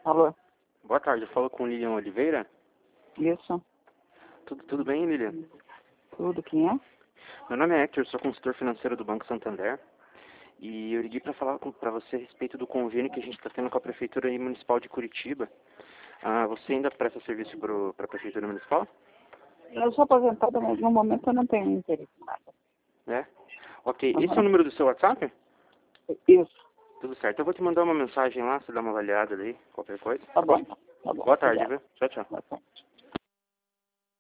Alô? Boa tarde, eu falo com Lilian Oliveira. Isso. Tudo bem, Lilian? Tudo. Quem é? Meu nome é Hector, sou consultor financeiro do Banco Santander. E eu liguei para falar para você a respeito do convênio que a gente está tendo com a Prefeitura Municipal de Curitiba. Você ainda presta serviço para a Prefeitura Municipal? Eu sou aposentada, mas no momento eu não tenho interesse em nada. É? Ok. Esse é o número do seu WhatsApp? Isso. Tudo certo. Eu vou te mandar uma mensagem lá, você dá uma avaliada ali, qualquer coisa. Tá bom, então. Tá bom. Boa tarde, Obrigado. viu? Tchau, tchau. Boa tarde.